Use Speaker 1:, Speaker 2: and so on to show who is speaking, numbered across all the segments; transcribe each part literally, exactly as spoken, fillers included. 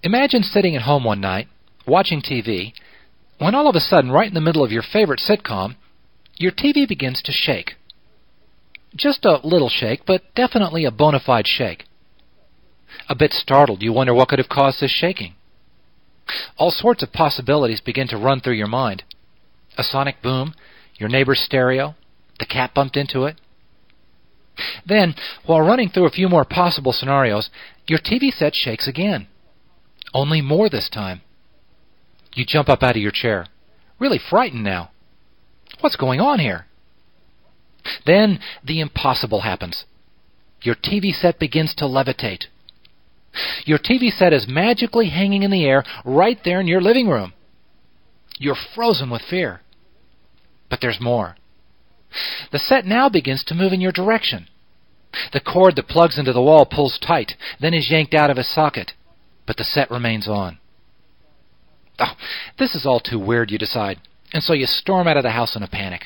Speaker 1: Imagine sitting at home one night, watching T V, when all of a sudden, right in the middle of your favorite sitcom, your T V begins to shake. Just a little shake, but definitely a bona fide shake. A bit startled, you wonder what could have caused this shaking. All sorts of possibilities begin to run through your mind. A sonic boom, your neighbor's stereo, the cat bumped into it. Then, while running through a few more possible scenarios, your T V set shakes again. Only more this time. You jump up out of your chair, really frightened now. What's going on here? Then the impossible happens. Your T V set begins to levitate. Your T V set is magically hanging in the air right there in your living room. You're frozen with fear. But there's more. The set now begins to move in your direction. The cord that plugs into the wall pulls tight, then is yanked out of its socket, but the set remains on. Oh, this is all too weird, you decide, and so you storm out of the house in a panic.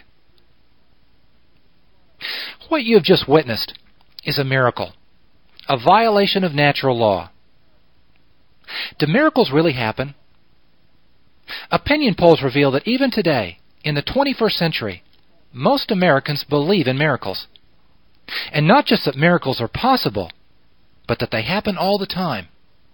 Speaker 1: What you have just witnessed is a miracle, a violation of natural law. Do miracles really happen? Opinion polls reveal that even today, in the twenty-first century, most Americans believe in miracles. And not just that miracles are possible, but that they happen all the time.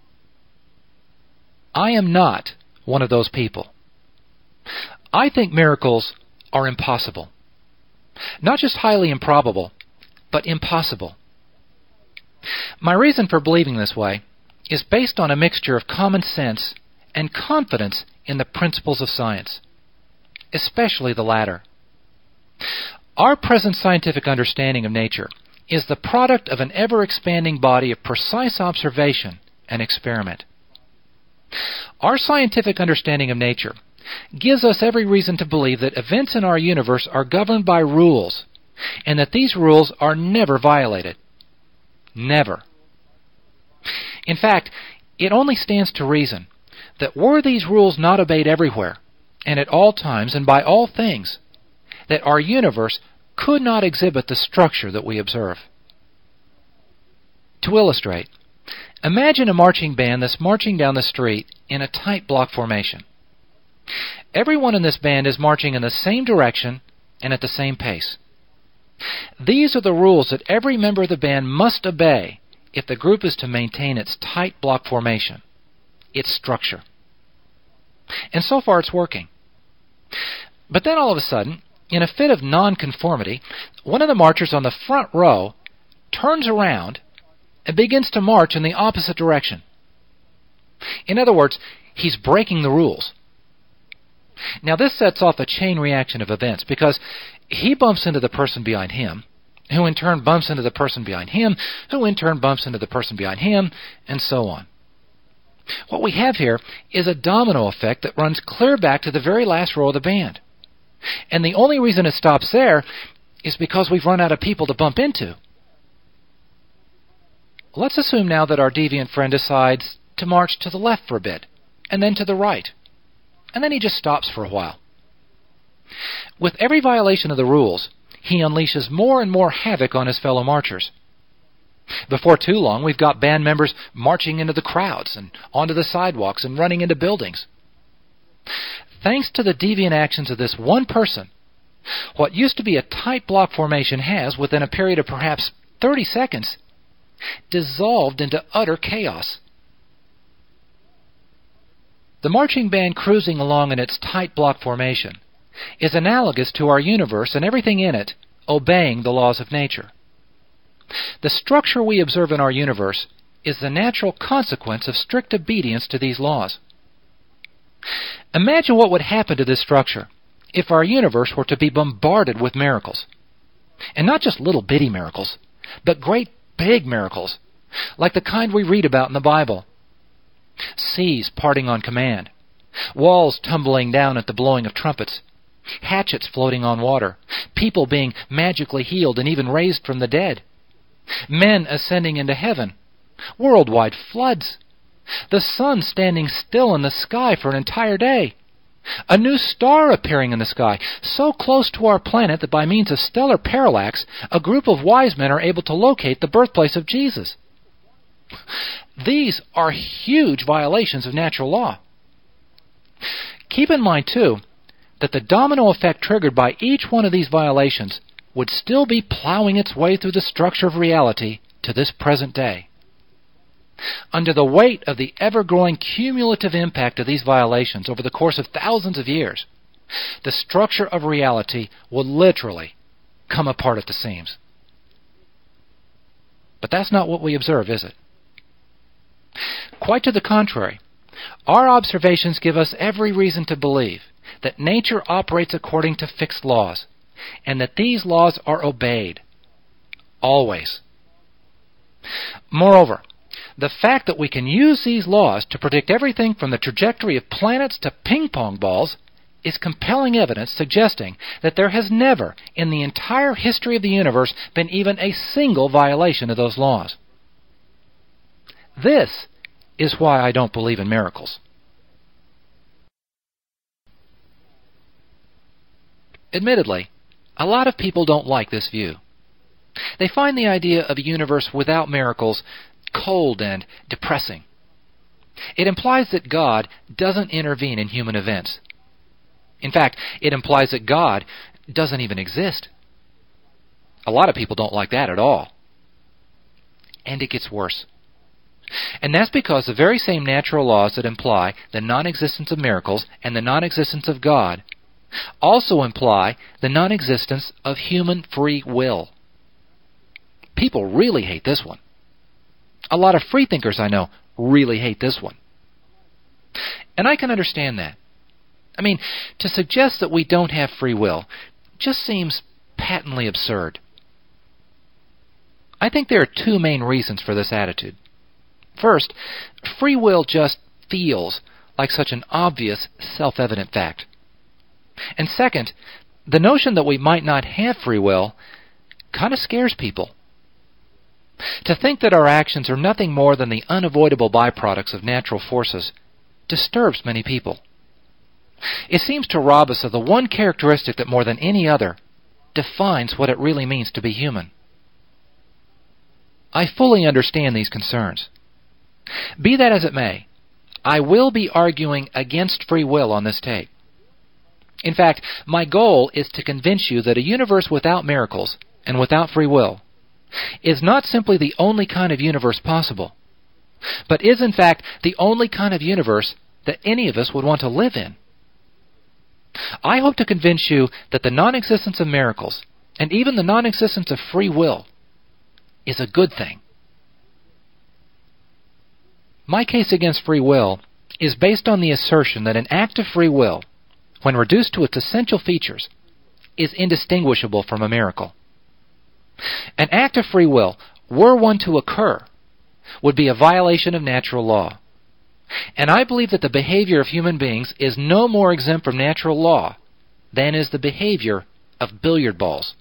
Speaker 1: I am not one of those people. I think miracles are impossible. Not just highly improbable, but impossible. My reason for believing this way is based on a mixture of common sense and confidence in the principles of science, especially the latter. Our present scientific understanding of nature is the product of an ever-expanding body of precise observation and experiment. Our scientific understanding of nature gives us every reason to believe that events in our universe are governed by rules, and that these rules are never violated. Never. In fact, it only stands to reason that were these rules not obeyed everywhere, and at all times and by all things, that our universe could not exhibit the structure that we observe. To illustrate, imagine a marching band that's marching down the street in a tight block formation. Everyone in this band is marching in the same direction and at the same pace. These are the rules that every member of the band must obey if the group is to maintain its tight block formation, its structure. And so far it's working. But then all of a sudden, in a fit of nonconformity, one of the marchers on the front row turns around and begins to march in the opposite direction. In other words, he's breaking the rules. Now this sets off a chain reaction of events because he bumps into the person behind him, who in turn bumps into the person behind him, who in turn bumps into the person behind him, and so on. What we have here is a domino effect that runs clear back to the very last row of the band. And the only reason it stops there is because we've run out of people to bump into. Let's assume now that our deviant friend decides to march to the left for a bit, and then to the right, and then he just stops for a while. With every violation of the rules, he unleashes more and more havoc on his fellow marchers. Before too long, we've got band members marching into the crowds and onto the sidewalks and running into buildings. Thanks to the deviant actions of this one person, what used to be a tight block formation has, within a period of perhaps thirty seconds, dissolved into utter chaos. The marching band cruising along in its tight block formation is analogous to our universe and everything in it obeying the laws of nature. The structure we observe in our universe is the natural consequence of strict obedience to these laws. Imagine what would happen to this structure if our universe were to be bombarded with miracles. And not just little bitty miracles, but great big miracles, like the kind we read about in the Bible. Seas parting on command, walls tumbling down at the blowing of trumpets, hatchets floating on water, people being magically healed and even raised from the dead, men ascending into heaven, worldwide floods, the sun standing still in the sky for an entire day, a new star appearing in the sky, so close to our planet that by means of stellar parallax, a group of wise men are able to locate the birthplace of Jesus. These are huge violations of natural law. Keep in mind, too, that the domino effect triggered by each one of these violations would still be plowing its way through the structure of reality to this present day. Under the weight of the ever-growing cumulative impact of these violations over the course of thousands of years, the structure of reality will literally come apart at the seams. But that's not what we observe, is it? Quite to the contrary, our observations give us every reason to believe that nature operates according to fixed laws, and that these laws are obeyed, always. Moreover, the fact that we can use these laws to predict everything from the trajectory of planets to ping-pong balls is compelling evidence suggesting that there has never, in the entire history of the universe, been even a single violation of those laws. This is why I don't believe in miracles. Admittedly, a lot of people don't like this view. They find the idea of a universe without miracles cold and depressing. It implies that God doesn't intervene in human events. In fact, it implies that God doesn't even exist. A lot of people don't like that at all. And it gets worse. And that's because the very same natural laws that imply the non-existence of miracles and the non-existence of God also imply the non-existence of human free will. People really hate this one. A lot of freethinkers I know really hate this one. And I can understand that. I mean, to suggest that we don't have free will just seems patently absurd. I think there are two main reasons for this attitude. First, free will just feels like such an obvious, self-evident fact. And second, the notion that we might not have free will kind of scares people. To think that our actions are nothing more than the unavoidable byproducts of natural forces disturbs many people. It seems to rob us of the one characteristic that more than any other defines what it really means to be human. I fully understand these concerns. Be that as it may, I will be arguing against free will on this tape. In fact, my goal is to convince you that a universe without miracles and without free will is not simply the only kind of universe possible, but is in fact the only kind of universe that any of us would want to live in. I hope to convince you that the non-existence of miracles and even the non-existence of free will is a good thing. My case against free will is based on the assertion that an act of free will, when reduced to its essential features, is indistinguishable from a miracle. An act of free will, were one to occur, would be a violation of natural law. And I believe that the behavior of human beings is no more exempt from natural law than is the behavior of billiard balls.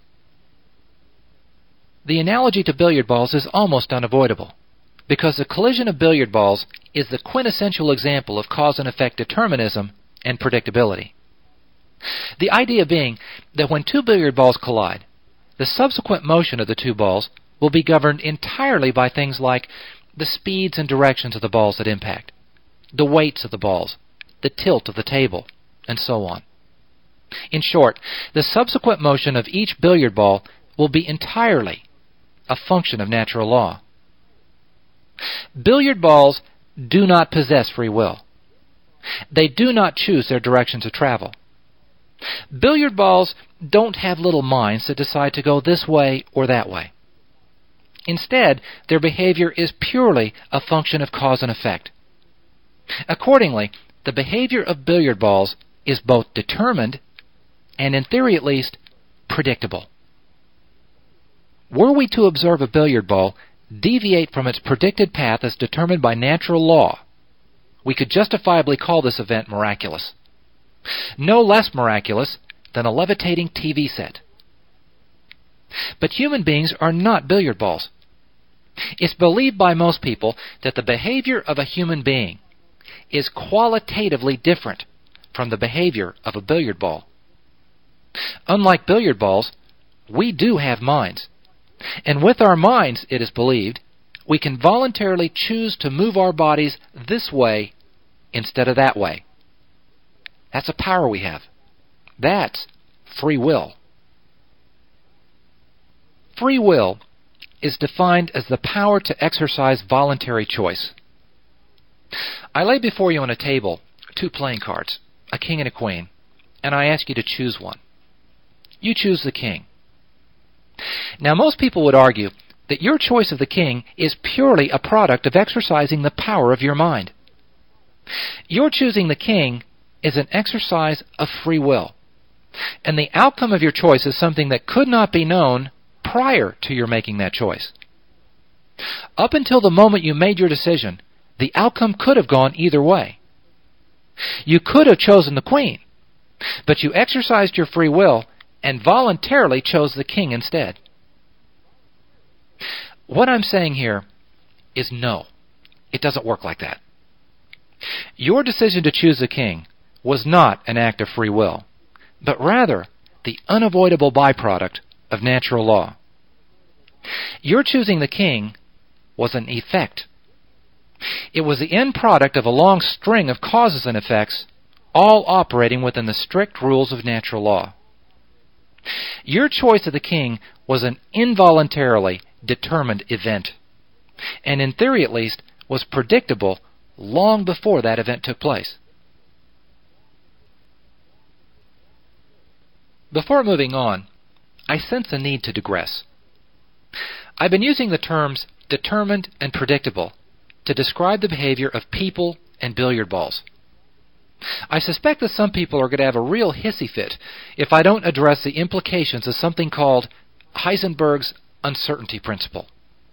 Speaker 1: The analogy to billiard balls is almost unavoidable, because the collision of billiard balls is the quintessential example of cause and effect determinism and predictability. The idea being that when two billiard balls collide, the subsequent motion of the two balls will be governed entirely by things like the speeds and directions of the balls that impact, the weights of the balls, the tilt of the table, and so on. In short, the subsequent motion of each billiard ball will be entirely a function of natural law. Billiard balls do not possess free will. They do not choose their directions of travel. Billiard balls don't have little minds that decide to go this way or that way. Instead, their behavior is purely a function of cause and effect. Accordingly, the behavior of billiard balls is both determined and, in theory at least, predictable. Were we to observe a billiard ball deviate from its predicted path as determined by natural law, we could justifiably call this event miraculous. No less miraculous than a levitating T V set. But human beings are not billiard balls. It's believed by most people that the behavior of a human being is qualitatively different from the behavior of a billiard ball. Unlike billiard balls, we do have minds. And with our minds, it is believed, we can voluntarily choose to move our bodies this way instead of that way. That's a power we have. That's free will. Free will is defined as the power to exercise voluntary choice. I lay before you on a table two playing cards, a king and a queen, and I ask you to choose one. You choose the king. Now, most people would argue that your choice of the king is purely a product of exercising the power of your mind. Your choosing the king is an exercise of free will, and the outcome of your choice is something that could not be known prior to your making that choice. Up until the moment you made your decision, the outcome could have gone either way. You could have chosen the queen, but you exercised your free will and voluntarily chose the king instead. What I'm saying here is no, it doesn't work like that. Your decision to choose the king was not an act of free will, but rather the unavoidable byproduct of natural law. Your choosing the king was an effect. It was the end product of a long string of causes and effects, all operating within the strict rules of natural law. Your choice of the king was an involuntarily determined event, and in theory at least, was predictable long before that event took place. Before moving on, I sense a need to digress. I've been using the terms determined and predictable to describe the behavior of people and billiard balls. I suspect that some people are going to have a real hissy fit if I don't address the implications of something called Heisenberg's uncertainty principle.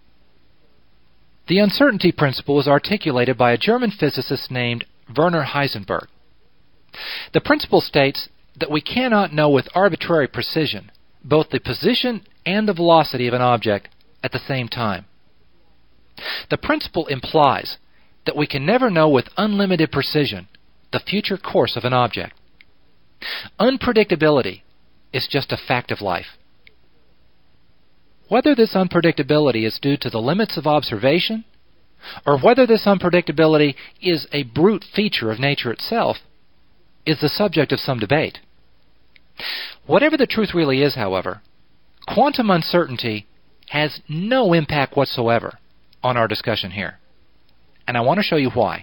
Speaker 1: The uncertainty principle was articulated by a German physicist named Werner Heisenberg. The principle states that we cannot know with arbitrary precision both the position and the velocity of an object at the same time. The principle implies that we can never know with unlimited precision the future course of an object. Unpredictability is just a fact of life. Whether this unpredictability is due to the limits of observation, or whether this unpredictability is a brute feature of nature itself, is the subject of some debate. Whatever the truth really is, however, quantum uncertainty has no impact whatsoever on our discussion here. And I want to show you why.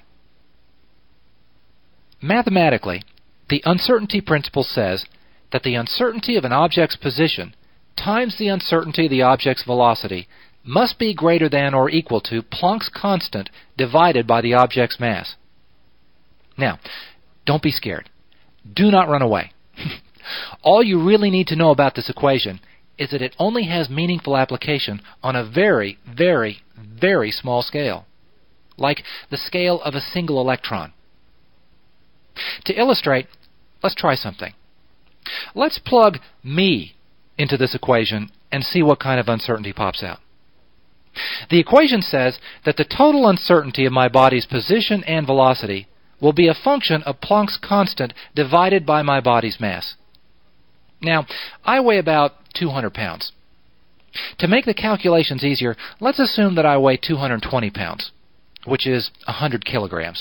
Speaker 1: Mathematically, the uncertainty principle says that the uncertainty of an object's position times the uncertainty of the object's velocity must be greater than or equal to Planck's constant divided by the object's mass. Now, don't be scared. Do not run away. All you really need to know about this equation is that it only has meaningful application on a very, very, very small scale, like the scale of a single electron. To illustrate, let's try something. Let's plug me into this equation and see what kind of uncertainty pops out. The equation says that the total uncertainty of my body's position and velocity will be a function of Planck's constant divided by my body's mass. Now, I weigh about two hundred pounds. To make the calculations easier, let's assume that I weigh two hundred twenty pounds, which is one hundred kilograms.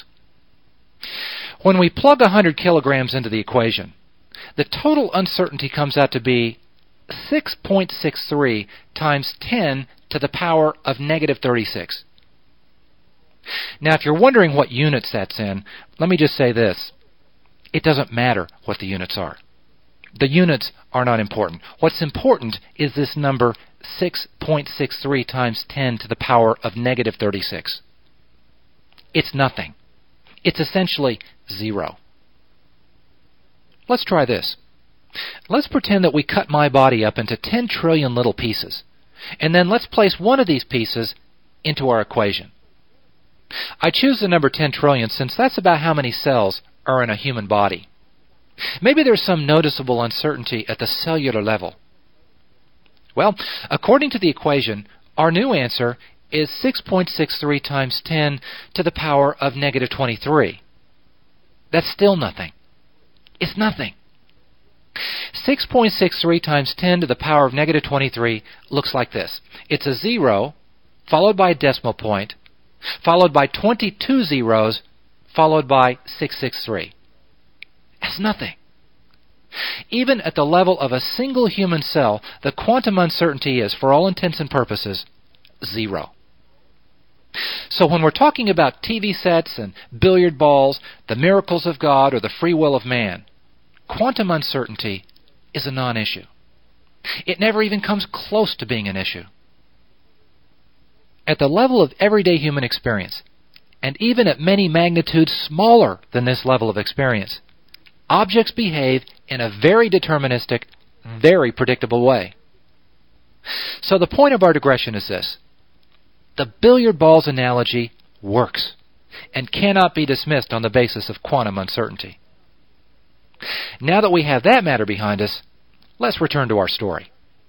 Speaker 1: When we plug one hundred kilograms into the equation, the total uncertainty comes out to be six point six three times ten to the power of negative thirty-six. Now, if you're wondering what units that's in, let me just say this. It doesn't matter what the units are. The units are not important. What's important is this number six point six three times ten to the power of negative thirty-six. It's nothing. It's essentially zero. Let's try this. Let's pretend that we cut my body up into ten trillion little pieces, and then let's place one of these pieces into our equation. I choose the number ten trillion since that's about how many cells are in a human body. Maybe there's some noticeable uncertainty at the cellular level. Well, according to the equation, our new answer is six point six three times ten to the power of negative twenty-three. That's still nothing. It's nothing. six point six three times ten to the power of negative twenty-three looks like this. It's a zero, followed by a decimal point, followed by twenty-two zeros, followed by six six three. That's nothing. Even at the level of a single human cell, the quantum uncertainty is, for all intents and purposes, zero. So when we're talking about T V sets and billiard balls, the miracles of God, or the free will of man, quantum uncertainty is a non-issue. It never even comes close to being an issue. At the level of everyday human experience, and even at many magnitudes smaller than this level of experience, objects behave in a very deterministic, very predictable way. So the point of our digression is this. The billiard balls analogy works and cannot be dismissed on the basis of quantum uncertainty. Now that we have that matter behind us, let's return to our story.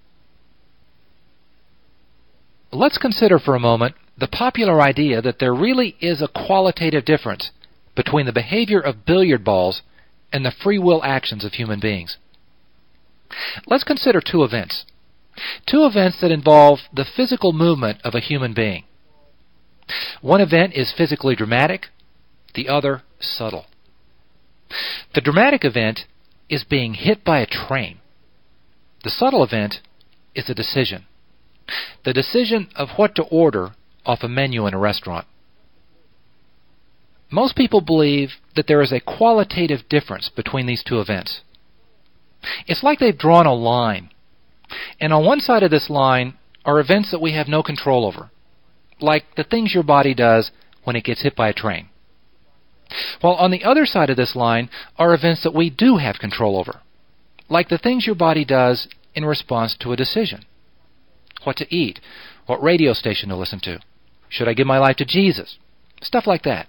Speaker 1: Let's consider for a moment the popular idea that there really is a qualitative difference between the behavior of billiard balls and the free will actions of human beings. Let's consider two events. Two events that involve the physical movement of a human being. One event is physically dramatic, the other subtle. The dramatic event is being hit by a train. The subtle event is a decision. The decision of what to order off a menu in a restaurant. Most people believe that there is a qualitative difference between these two events. It's like they've drawn a line, and on one side of this line are events that we have no control over, like the things your body does when it gets hit by a train. While on the other side of this line are events that we do have control over, like the things your body does in response to a decision. What to eat, what radio station to listen to, should I give my life to Jesus, stuff like that.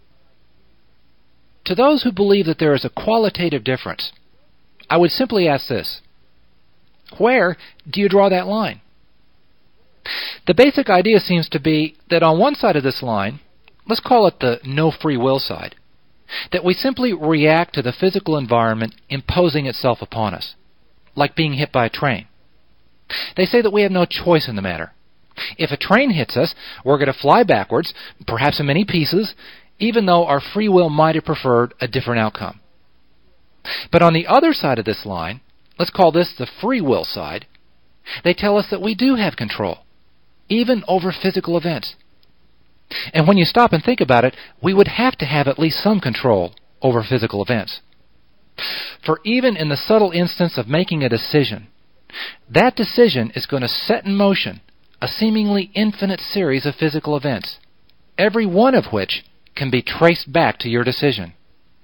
Speaker 1: To those who believe that there is a qualitative difference, I would simply ask this: where do you draw that line? The basic idea seems to be that on one side of this line, let's call it the no free will side, that we simply react to the physical environment imposing itself upon us, like being hit by a train. They say that we have no choice in the matter. If a train hits us, we're going to fly backwards, perhaps in many pieces, even though our free will might have preferred a different outcome. But on the other side of this line, let's call this the free will side, they tell us that we do have control, even over physical events. And when you stop and think about it, we would have to have at least some control over physical events. For even in the subtle instance of making a decision, that decision is going to set in motion a seemingly infinite series of physical events, every one of which can be traced back to your decision.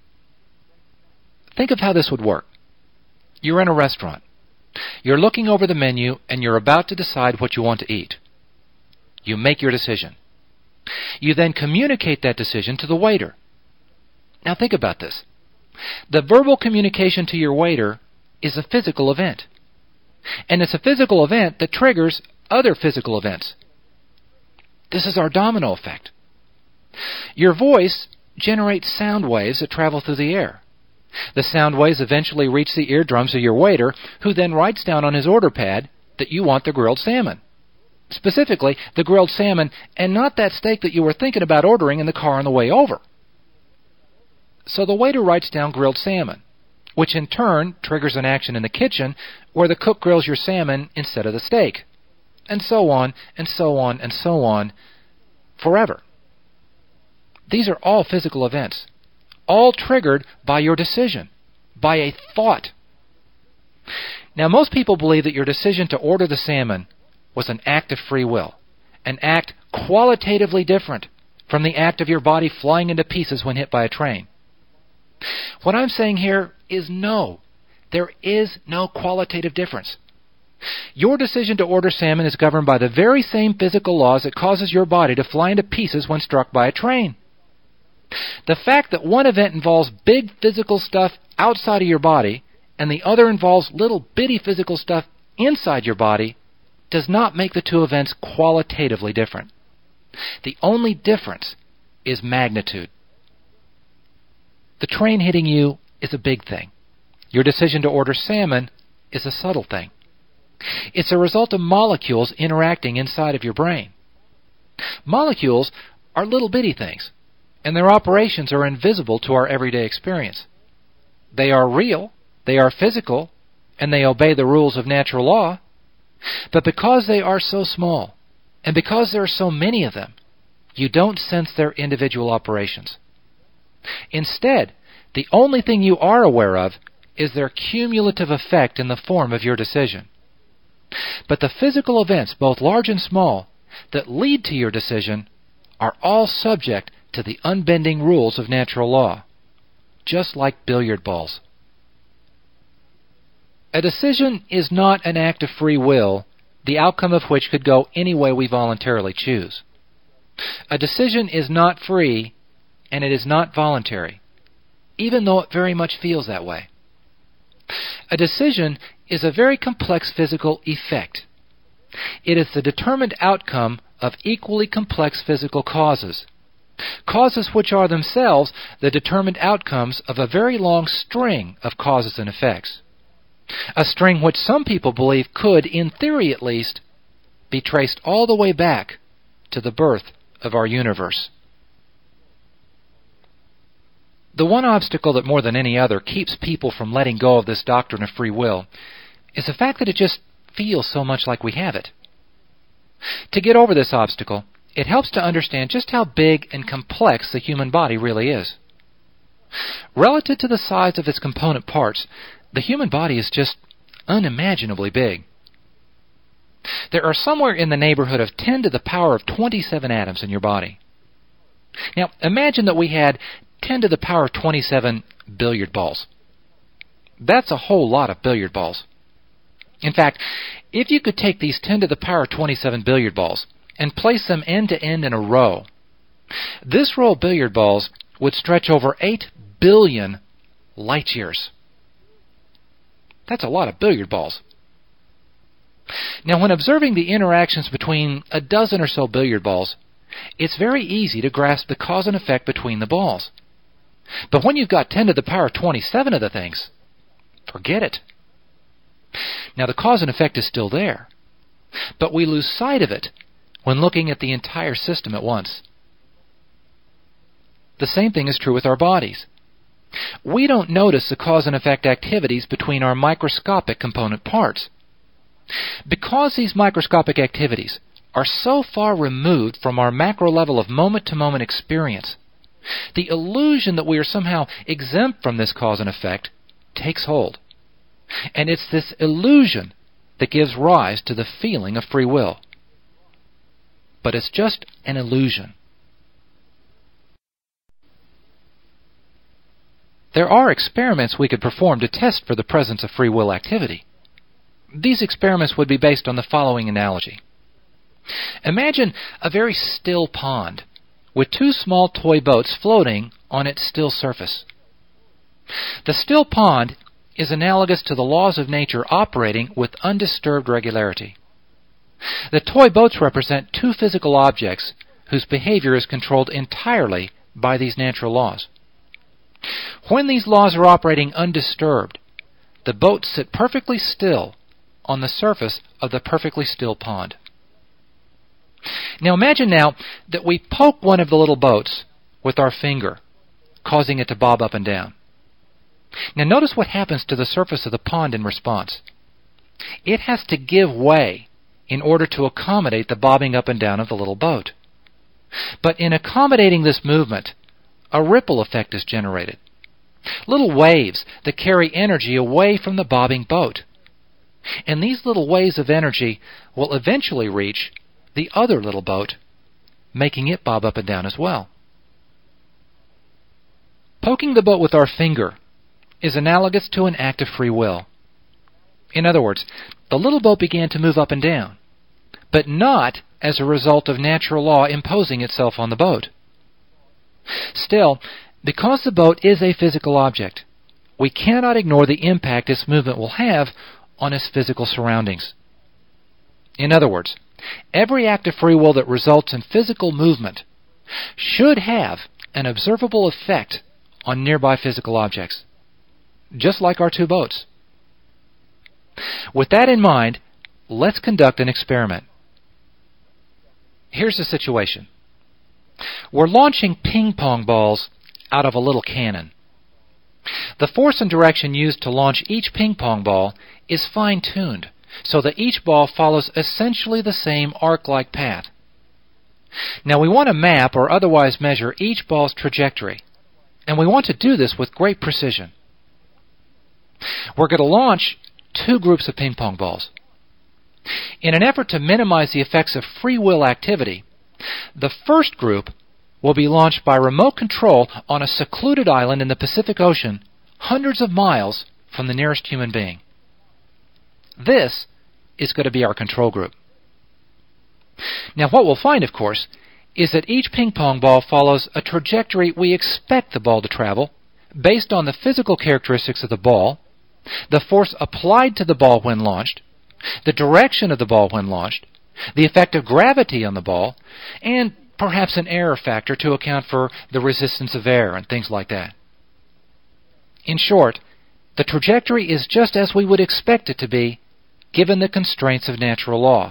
Speaker 1: Think of how this would work. You're in a restaurant. You're looking over the menu and you're about to decide what you want to eat. You make your decision. You then communicate that decision to the waiter. Now think about this. The verbal communication to your waiter is a physical event. And it's a physical event that triggers other physical events. This is our domino effect. Your voice generates sound waves that travel through the air. The sound waves eventually reach the eardrums of your waiter, who then writes down on his order pad that you want the grilled salmon. Specifically, the grilled salmon, and not that steak that you were thinking about ordering in the car on the way over. So the waiter writes down grilled salmon, which in turn triggers an action in the kitchen where the cook grills your salmon instead of the steak. And so on, and so on, and so on, forever. These are all physical events, all triggered by your decision, by a thought. Now, most people believe that your decision to order the salmon was an act of free will, an act qualitatively different from the act of your body flying into pieces when hit by a train. What I'm saying here is no. There is no qualitative difference. Your decision to order salmon is governed by the very same physical laws that causes your body to fly into pieces when struck by a train. The fact that one event involves big physical stuff outside of your body and the other involves little bitty physical stuff inside your body does not make the two events qualitatively different. The only difference is magnitude. The train hitting you is a big thing. Your decision to order salmon is a subtle thing. It's a result of molecules interacting inside of your brain. Molecules are little bitty things, and their operations are invisible to our everyday experience. They are real, they are physical, and they obey the rules of natural law, but because they are so small, and because there are so many of them, you don't sense their individual operations. Instead, the only thing you are aware of is their cumulative effect in the form of your decision. But the physical events, both large and small, that lead to your decision are all subject to the unbending rules of natural law, just like billiard balls. A decision is not an act of free will, the outcome of which could go any way we voluntarily choose. A decision is not free, and it is not voluntary, even though it very much feels that way. A decision is a very complex physical effect. It is the determined outcome of equally complex physical causes, causes which are themselves the determined outcomes of a very long string of causes and effects, a string which some people believe could, in theory at least, be traced all the way back to the birth of our universe. The one obstacle that more than any other keeps people from letting go of this doctrine of free will is the fact that it just feels so much like we have it. To get over this obstacle, it helps to understand just how big and complex the human body really is. Relative to the size of its component parts, the human body is just unimaginably big. There are somewhere in the neighborhood of ten to the power of twenty-seven atoms in your body. Now, imagine that we had ten to the power of twenty-seven billiard balls. That's a whole lot of billiard balls. In fact, if you could take these ten to the power of twenty-seven billiard balls and place them end to end in a row, this row of billiard balls would stretch over eight billion light years. That's a lot of billiard balls. Now, when observing the interactions between a dozen or so billiard balls, it's very easy to grasp the cause and effect between the balls. But when you've got ten to the power of twenty-seven of the things, forget it. Now, the cause and effect is still there, but we lose sight of it when looking at the entire system at once. The same thing is true with our bodies. We don't notice the cause and effect activities between our microscopic component parts. Because these microscopic activities are so far removed from our macro level of moment-to-moment experience, the illusion that we are somehow exempt from this cause and effect takes hold. And it's this illusion that gives rise to the feeling of free will. But it's just an illusion. There are experiments we could perform to test for the presence of free will activity. These experiments would be based on the following analogy. Imagine a very still pond with two small toy boats floating on its still surface. The still pond is analogous to the laws of nature operating with undisturbed regularity. The toy boats represent two physical objects whose behavior is controlled entirely by these natural laws. When these laws are operating undisturbed, the boats sit perfectly still on the surface of the perfectly still pond. Now imagine now that we poke one of the little boats with our finger, causing it to bob up and down. Now notice what happens to the surface of the pond in response. It has to give way in order to accommodate the bobbing up and down of the little boat. But in accommodating this movement, a ripple effect is generated. Little waves that carry energy away from the bobbing boat. And these little waves of energy will eventually reach the other little boat, making it bob up and down as well. Poking the boat with our finger is analogous to an act of free will. In other words, the little boat began to move up and down, but not as a result of natural law imposing itself on the boat. Still, because the boat is a physical object, we cannot ignore the impact its movement will have on its physical surroundings. In other words, every act of free will that results in physical movement should have an observable effect on nearby physical objects, just like our two boats. With that in mind, let's conduct an experiment. Here's the situation. We're launching ping pong balls out of a little cannon. The force and direction used to launch each ping pong ball is fine-tuned so that each ball follows essentially the same arc-like path. Now we want to map or otherwise measure each ball's trajectory, and we want to do this with great precision. We're going to launch two groups of ping pong balls. In an effort to minimize the effects of free will activity, the first group will be launched by remote control on a secluded island in the Pacific Ocean, hundreds of miles from the nearest human being. This is going to be our control group. Now what we'll find, of course, is that each ping pong ball follows a trajectory we expect the ball to travel based on the physical characteristics of the ball, the force applied to the ball when launched, the direction of the ball when launched, the effect of gravity on the ball, and perhaps an error factor to account for the resistance of air and things like that. In short, the trajectory is just as we would expect it to be, given the constraints of natural law.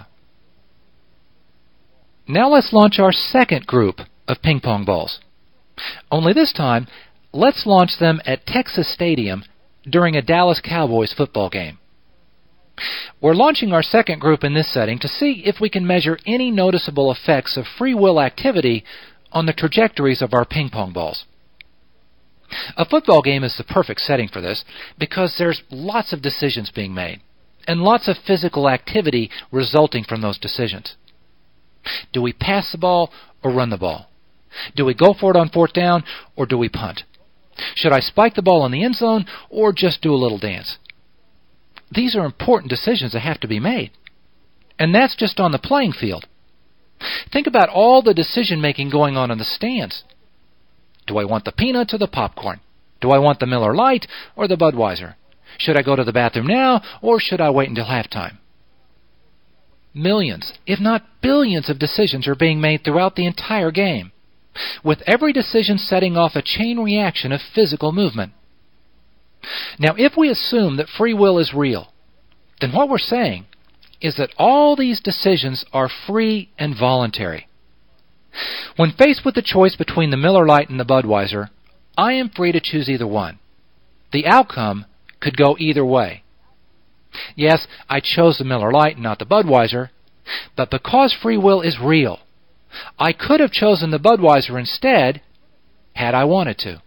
Speaker 1: Now let's launch our second group of ping pong balls. Only this time, let's launch them at Texas Stadium during a Dallas Cowboys football game. We're launching our second group in this setting to see if we can measure any noticeable effects of free will activity on the trajectories of our ping pong balls. A football game is the perfect setting for this because there's lots of decisions being made and lots of physical activity resulting from those decisions. Do we pass the ball or run the ball? Do we go for it on fourth down or do we punt? Should I spike the ball in the end zone or just do a little dance? These are important decisions that have to be made. And that's just on the playing field. Think about all the decision-making going on in the stands. Do I want the peanuts or the popcorn? Do I want the Miller Lite or the Budweiser? Should I go to the bathroom now or should I wait until halftime? Millions, if not billions of decisions are being made throughout the entire game, with every decision setting off a chain reaction of physical movement. Now, if we assume that free will is real, then what we're saying is that all these decisions are free and voluntary. When faced with the choice between the Miller Lite and the Budweiser, I am free to choose either one. The outcome could go either way. Yes, I chose the Miller Lite and not the Budweiser, but because free will is real, I could have chosen the Budweiser instead had I wanted to.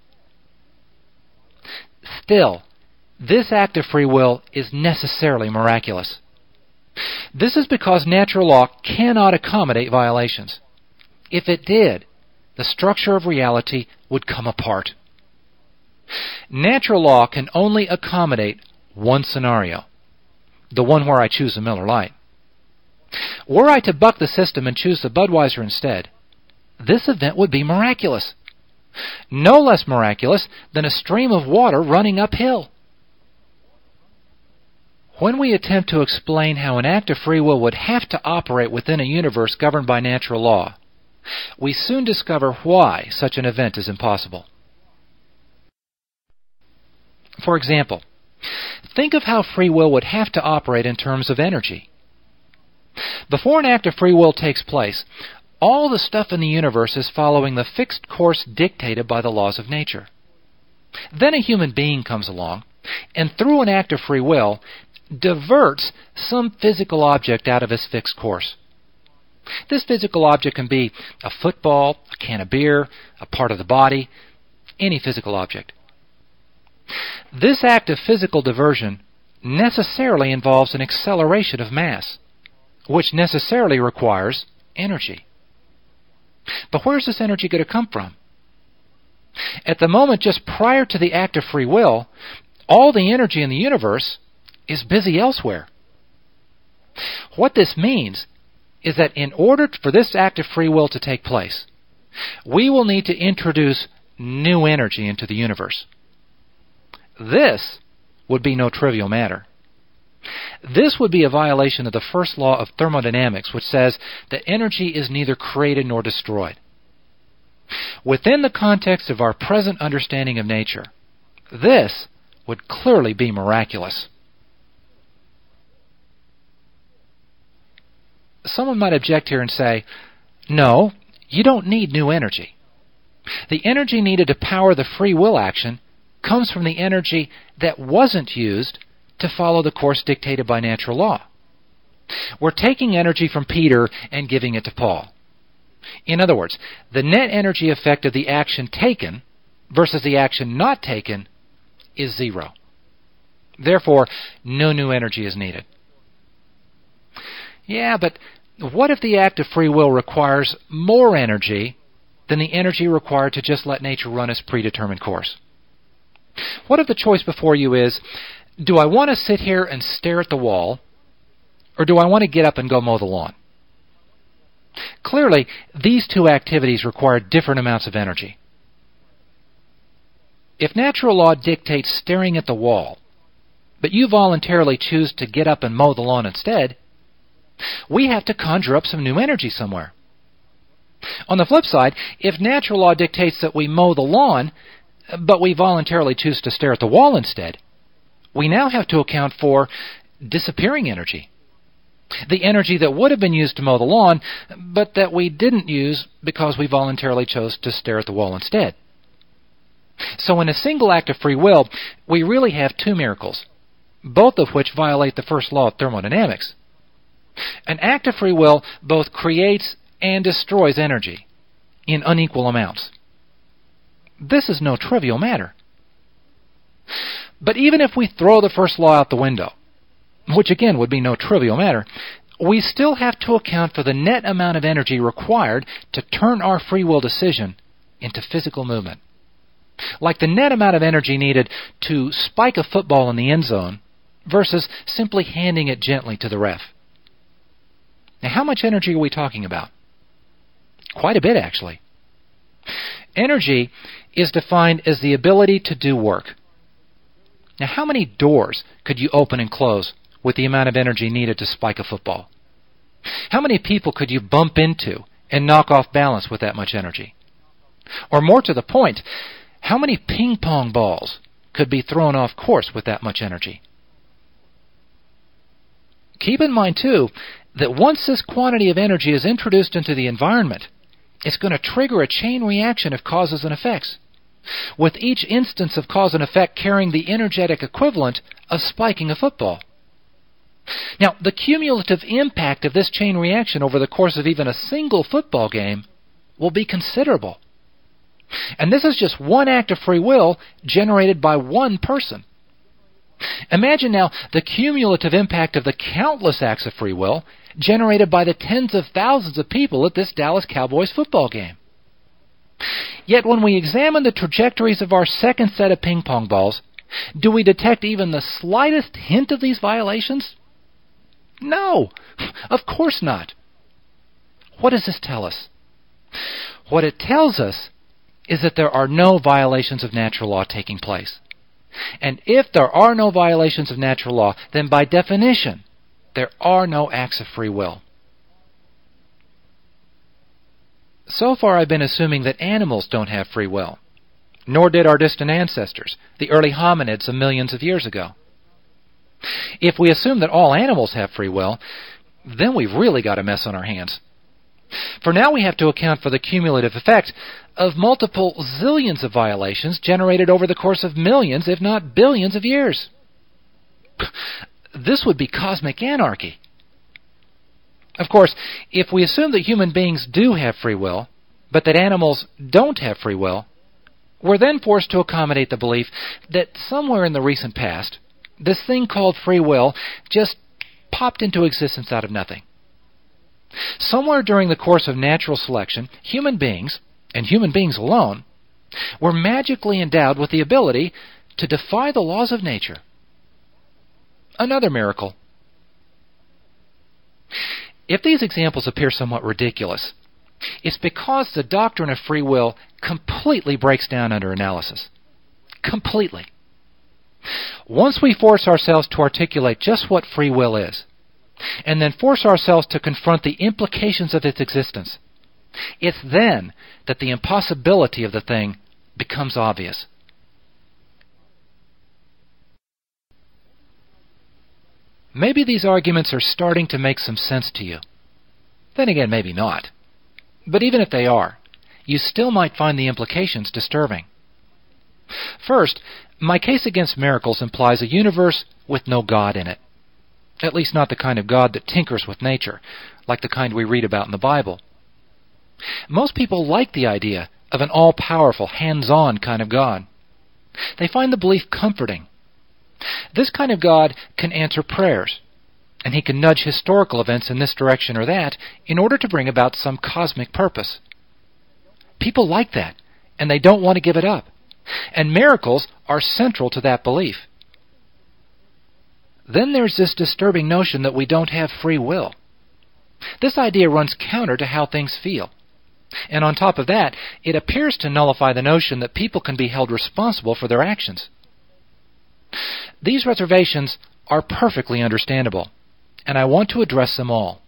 Speaker 1: Still, this act of free will is necessarily miraculous. This is because natural law cannot accommodate violations. If it did, the structure of reality would come apart. Natural law can only accommodate one scenario, the one where I choose the Miller Lite. Were I to buck the system and choose the Budweiser instead, this event would be miraculous. No less miraculous than a stream of water running uphill. When we attempt to explain how an act of free will would have to operate within a universe governed by natural law, we soon discover why such an event is impossible. For example, think of how free will would have to operate in terms of energy. Before an act of free will takes place, all the stuff in the universe is following the fixed course dictated by the laws of nature. Then a human being comes along, and through an act of free will, diverts some physical object out of its fixed course. This physical object can be a football, a can of beer, a part of the body, any physical object. This act of physical diversion necessarily involves an acceleration of mass, which necessarily requires energy. But where's this energy going to come from? At the moment just prior to the act of free will, all the energy in the universe is busy elsewhere. What this means is that in order for this act of free will to take place, we will need to introduce new energy into the universe. This would be no trivial matter. This would be a violation of the first law of thermodynamics, which says that energy is neither created nor destroyed. Within the context of our present understanding of nature, this would clearly be miraculous. Someone might object here and say, No, you don't need new energy. The energy needed to power the free will action comes from the energy that wasn't used to follow the course dictated by natural law. We're taking energy from Peter and giving it to Paul. In other words, the net energy effect of the action taken versus the action not taken is zero. Therefore, no new energy is needed. Yeah, but what if the act of free will requires more energy than the energy required to just let nature run its predetermined course? What if the choice before you is, do I want to sit here and stare at the wall, or do I want to get up and go mow the lawn? Clearly, these two activities require different amounts of energy. If natural law dictates staring at the wall, but you voluntarily choose to get up and mow the lawn instead, we have to conjure up some new energy somewhere. On the flip side, if natural law dictates that we mow the lawn, but we voluntarily choose to stare at the wall instead, we now have to account for disappearing energy. The energy that would have been used to mow the lawn, but that we didn't use because we voluntarily chose to stare at the wall instead. So in a single act of free will, we really have two miracles, both of which violate the first law of thermodynamics. An act of free will both creates and destroys energy in unequal amounts. This is no trivial matter. But even if we throw the first law out the window, which again would be no trivial matter, we still have to account for the net amount of energy required to turn our free will decision into physical movement. Like the net amount of energy needed to spike a football in the end zone versus simply handing it gently to the ref. Now, how much energy are we talking about? Quite a bit, actually. Energy is defined as the ability to do work. Now, how many doors could you open and close with the amount of energy needed to spike a football? How many people could you bump into and knock off balance with that much energy? Or more to the point, how many ping pong balls could be thrown off course with that much energy? Keep in mind, too, that once this quantity of energy is introduced into the environment, it's going to trigger a chain reaction of causes and effects, with each instance of cause and effect carrying the energetic equivalent of spiking a football. Now, the cumulative impact of this chain reaction over the course of even a single football game will be considerable. And this is just one act of free will generated by one person. Imagine now the cumulative impact of the countless acts of free will generated by the tens of thousands of people at this Dallas Cowboys football game. Yet when we examine the trajectories of our second set of ping pong balls, do we detect even the slightest hint of these violations? No, of course not. What does this tell us? What it tells us is that there are no violations of natural law taking place. And if there are no violations of natural law, then by definition, there are no acts of free will. So far I've been assuming that animals don't have free will, nor did our distant ancestors, the early hominids of millions of years ago. If we assume that all animals have free will, then we've really got a mess on our hands. For now we have to account for the cumulative effect of multiple zillions of violations generated over the course of millions, if not billions of years. This would be cosmic anarchy. Of course, if we assume that human beings do have free will, but that animals don't have free will, we're then forced to accommodate the belief that somewhere in the recent past, this thing called free will just popped into existence out of nothing. Somewhere during the course of natural selection, human beings, and human beings alone, were magically endowed with the ability to defy the laws of nature. Another miracle. If these examples appear somewhat ridiculous, it's because the doctrine of free will completely breaks down under analysis. Completely. Once we force ourselves to articulate just what free will is, and then force ourselves to confront the implications of its existence, it's then that the impossibility of the thing becomes obvious. Maybe these arguments are starting to make some sense to you. Then again, maybe not. But even if they are, you still might find the implications disturbing. First, my case against miracles implies a universe with no God in it. At least not the kind of God that tinkers with nature, like the kind we read about in the Bible. Most people like the idea of an all-powerful, hands-on kind of God. They find the belief comforting. This kind of God can answer prayers, and he can nudge historical events in this direction or that in order to bring about some cosmic purpose. People like that, and they don't want to give it up. And miracles are central to that belief. Then there's this disturbing notion that we don't have free will. This idea runs counter to how things feel. And on top of that, it appears to nullify the notion that people can be held responsible for their actions. These reservations are perfectly understandable, and I want to address them all.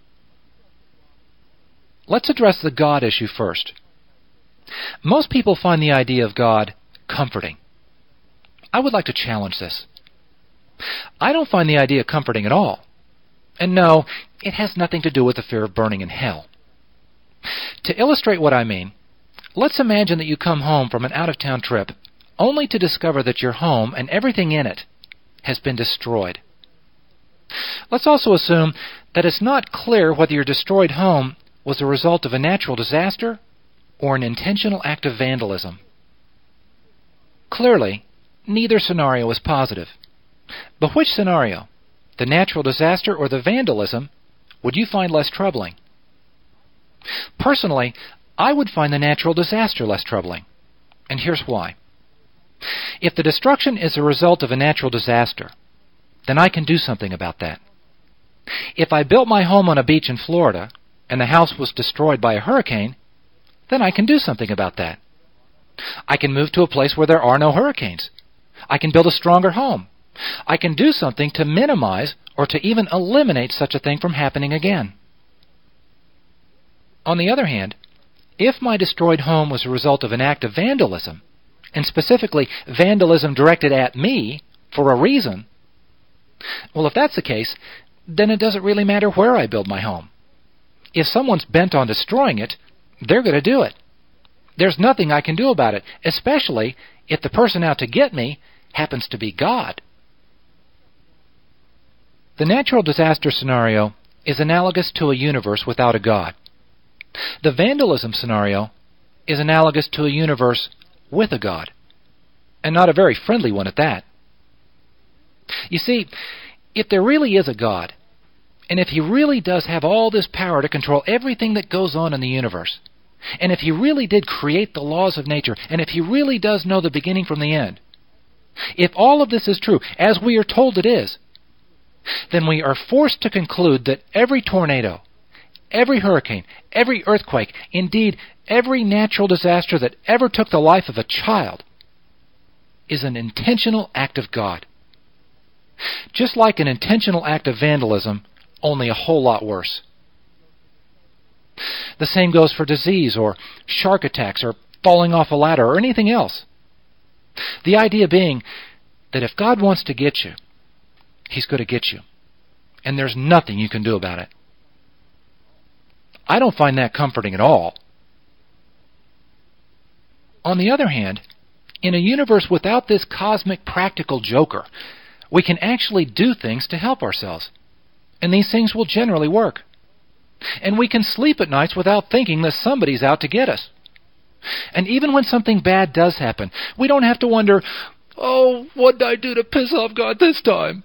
Speaker 1: Let's address the God issue first. Most people find the idea of God comforting. I would like to challenge this. I don't find the idea comforting at all. And no, it has nothing to do with the fear of burning in hell. To illustrate what I mean, let's imagine that you come home from an out-of-town trip only to discover that your home and everything in it has been destroyed. Let's also assume that it's not clear whether your destroyed home was a result of a natural disaster or an intentional act of vandalism. Clearly, neither scenario is positive. But which scenario, the natural disaster or the vandalism, would you find less troubling? Personally, I would find the natural disaster less troubling. And here's why. If the destruction is a result of a natural disaster, then I can do something about that. If I built my home on a beach in Florida and the house was destroyed by a hurricane, then I can do something about that. I can move to a place where there are no hurricanes. I can build a stronger home. I can do something to minimize or to even eliminate such a thing from happening again. On the other hand, if my destroyed home was a result of an act of vandalism, and specifically vandalism directed at me for a reason, well, if that's the case, then it doesn't really matter where I build my home. If someone's bent on destroying it, they're going to do it. There's nothing I can do about it, especially if the person out to get me happens to be God. The natural disaster scenario is analogous to a universe without a God. The vandalism scenario is analogous to a universe with a God, and not a very friendly one at that. You see, if there really is a God, and if he really does have all this power to control everything that goes on in the universe, and if he really did create the laws of nature, and if he really does know the beginning from the end, if all of this is true, as we are told it is, then we are forced to conclude that every tornado, every hurricane, every earthquake, indeed every natural disaster that ever took the life of a child, is an intentional act of God. Just like an intentional act of vandalism, only a whole lot worse. The same goes for disease or shark attacks or falling off a ladder or anything else. The idea being that if God wants to get you, he's going to get you, and there's nothing you can do about it. I don't find that comforting at all. On the other hand, in a universe without this cosmic practical joker, we can actually do things to help ourselves, and these things will generally work. And we can sleep at nights without thinking that somebody's out to get us. And even when something bad does happen, we don't have to wonder, oh, what did I do to piss off God this time?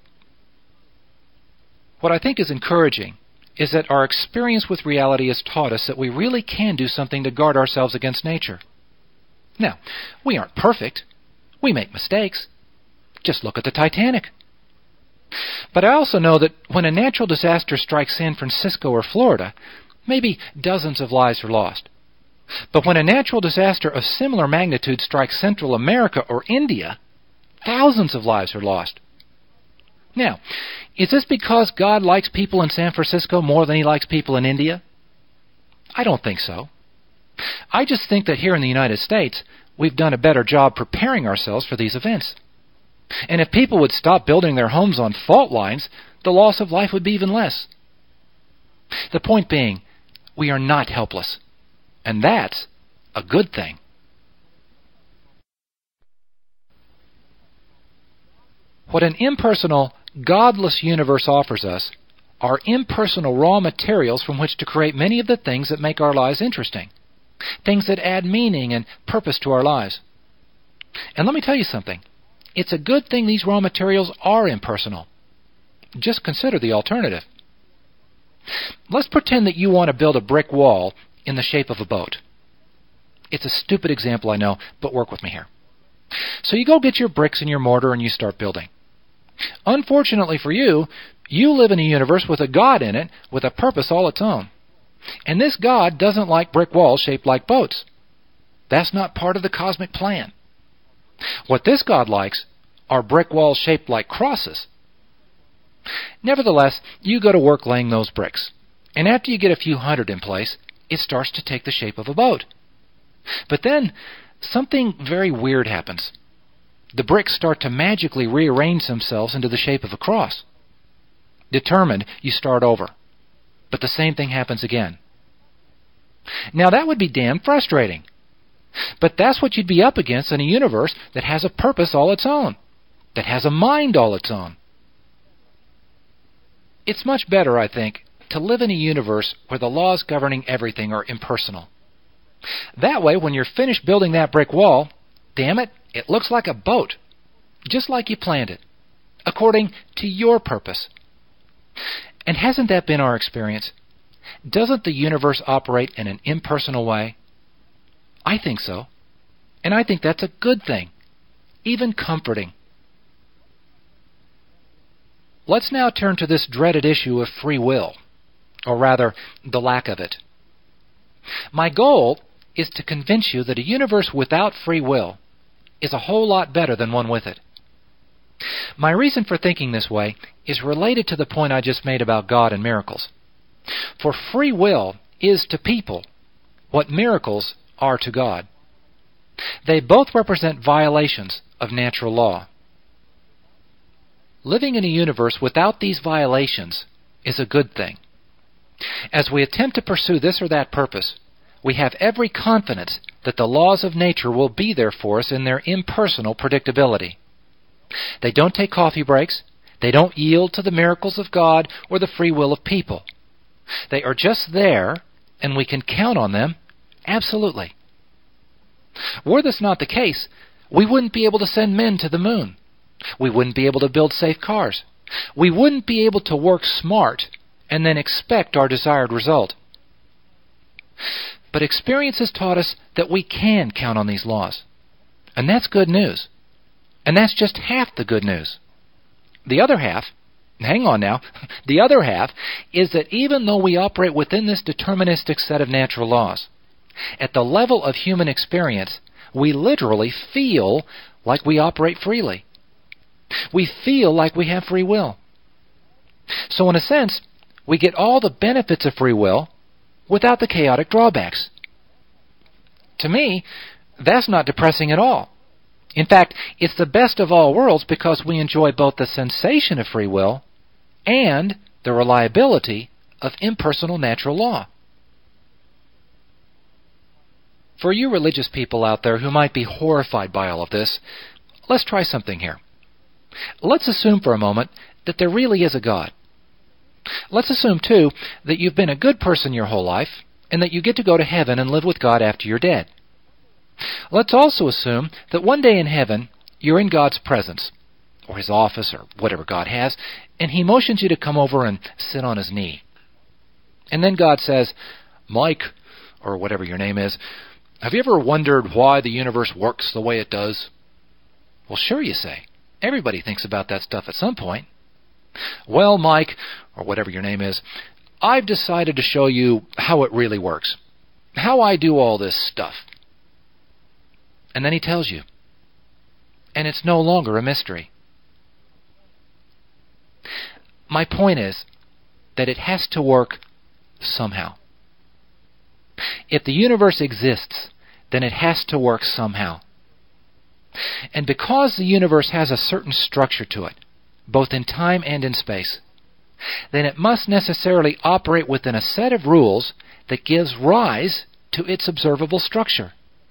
Speaker 1: What I think is encouraging is that our experience with reality has taught us that we really can do something to guard ourselves against nature. Now, we aren't perfect. We make mistakes. Just look at the Titanic. But I also know that when a natural disaster strikes San Francisco or Florida, maybe dozens of lives are lost. But when a natural disaster of similar magnitude strikes Central America or India, thousands of lives are lost. Now, is this because God likes people in San Francisco more than he likes people in India? I don't think so. I just think that here in the United States, we've done a better job preparing ourselves for these events. And if people would stop building their homes on fault lines, the loss of life would be even less. The point being, we are not helpless. And that's a good thing. What an impersonal, godless universe offers us are impersonal raw materials from which to create many of the things that make our lives interesting, things that add meaning and purpose to our lives. And let me tell you something. It's a good thing these raw materials are impersonal. Just consider the alternative. Let's pretend that you want to build a brick wall in the shape of a boat. It's a stupid example, I know, but work with me here. So you go get your bricks and your mortar and you start building. Unfortunately for you, you live in a universe with a God in it with a purpose all its own. And this God doesn't like brick walls shaped like boats. That's not part of the cosmic plan. What this God likes are brick walls shaped like crosses. Nevertheless, you go to work laying those bricks. And after you get a few hundred in place, it starts to take the shape of a boat. But then, something very weird happens. The bricks start to magically rearrange themselves into the shape of a cross. Determined, you start over. But the same thing happens again. Now that would be damn frustrating. But that's what you'd be up against in a universe that has a purpose all its own, that has a mind all its own. It's much better, I think, to live in a universe where the laws governing everything are impersonal. That way, when you're finished building that brick wall, damn it, it looks like a boat, just like you planned it, according to your purpose. And hasn't that been our experience? Doesn't the universe operate in an impersonal way? I think so. And I think that's a good thing, even comforting. Let's now turn to this dreaded issue of free will, or rather, the lack of it. My goal is to convince you that a universe without free will is a whole lot better than one with it. My reason for thinking this way is related to the point I just made about God and miracles. For free will is to people what miracles are to God. They both represent violations of natural law. Living in a universe without these violations is a good thing. As we attempt to pursue this or that purpose, we have every confidence that the laws of nature will be there for us in their impersonal predictability. They don't take coffee breaks. They don't yield to the miracles of God or the free will of people. They are just there, and we can count on them absolutely. Were this not the case, we wouldn't be able to send men to the moon. We wouldn't be able to build safe cars. We wouldn't be able to work smart and then expect our desired result. But experience has taught us that we can count on these laws. And that's good news. And that's just half the good news. The other half, hang on now, the other half is that even though we operate within this deterministic set of natural laws, at the level of human experience, we literally feel like we operate freely. We feel like we have free will. So in a sense, we get all the benefits of free will without the chaotic drawbacks. To me, that's not depressing at all. In fact, it's the best of all worlds because we enjoy both the sensation of free will and the reliability of impersonal natural law. For you religious people out there who might be horrified by all of this, let's try something here. Let's assume for a moment that there really is a God. Let's assume, too, that you've been a good person your whole life and that you get to go to heaven and live with God after you're dead. Let's also assume that one day in heaven, you're in God's presence, or His office, or whatever God has, and He motions you to come over and sit on His knee. And then God says, "Mike," or whatever your name is, "have you ever wondered why the universe works the way it does?" Well, sure, you say. Everybody thinks about that stuff at some point. "Well, Mike," or whatever your name is, "I've decided to show you how it really works, how I do all this stuff." And then He tells you. And it's no longer a mystery. My point is that it has to work somehow. If the universe exists, then it has to work somehow. And because the universe has a certain structure to it, both in time and in space, then it must necessarily operate within a set of rules that gives rise to its observable structure.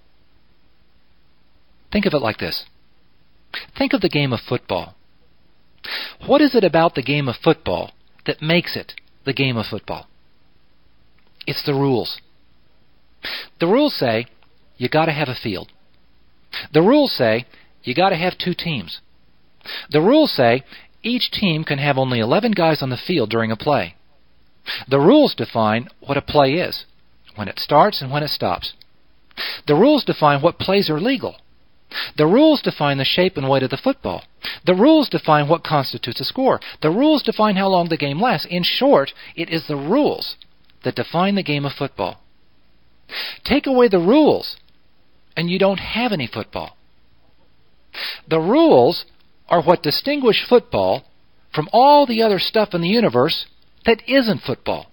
Speaker 1: Think of it like this. Think of the game of football. What is it about the game of football that makes it the game of football? It's the rules. The rules say you got to have a field. The rules say you got to have two teams. The rules say each team can have only eleven guys on the field during a play. The rules define what a play is, when it starts and when it stops. The rules define what plays are legal. The rules define the shape and weight of the football. The rules define what constitutes a score. The rules define how long the game lasts. In short, it is the rules that define the game of football. Take away the rules, and you don't have any football. The rules are what distinguish football from all the other stuff in the universe that isn't football.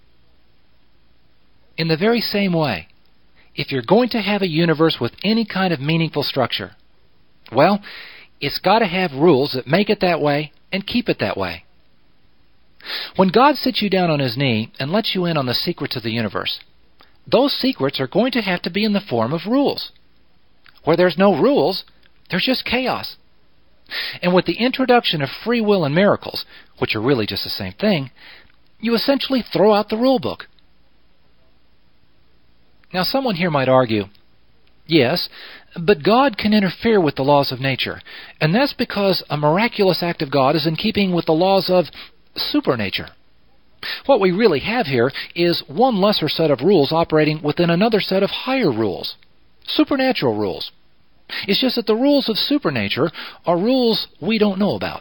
Speaker 1: In the very same way, if you're going to have a universe with any kind of meaningful structure, well, it's got to have rules that make it that way and keep it that way. When God sits you down on His knee and lets you in on the secrets of the universe, those secrets are going to have to be in the form of rules. Where there's no rules, there's just chaos. And with the introduction of free will and miracles, which are really just the same thing, you essentially throw out the rule book. Now, someone here might argue, yes, but God can interfere with the laws of nature, and that's because a miraculous act of God is in keeping with the laws of supernature. What we really have here is one lesser set of rules operating within another set of higher rules, supernatural rules. It's just that the rules of supernature are rules we don't know about.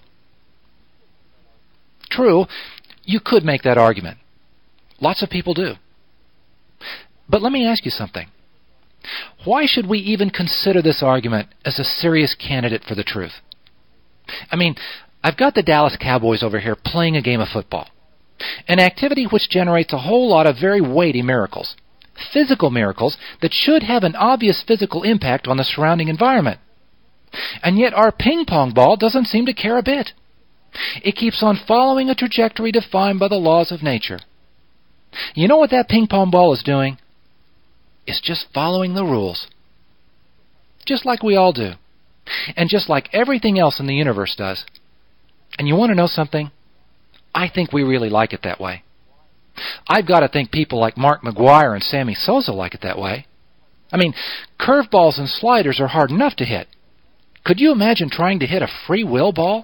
Speaker 1: True, you could make that argument. Lots of people do. But let me ask you something. Why should we even consider this argument as a serious candidate for the truth? I mean, I've got the Dallas Cowboys over here playing a game of football, an activity which generates a whole lot of very weighty miracles, physical miracles that should have an obvious physical impact on the surrounding environment. And yet our ping pong ball doesn't seem to care a bit. It keeps on following a trajectory defined by the laws of nature. You know what that ping pong ball is doing? It's just following the rules. Just like we all do. And just like everything else in the universe does. And you want to know something? I think we really like it that way. I've got to think people like Mark McGwire and Sammy Sosa like it that way. I mean, curveballs and sliders are hard enough to hit. Could you imagine trying to hit a free will ball?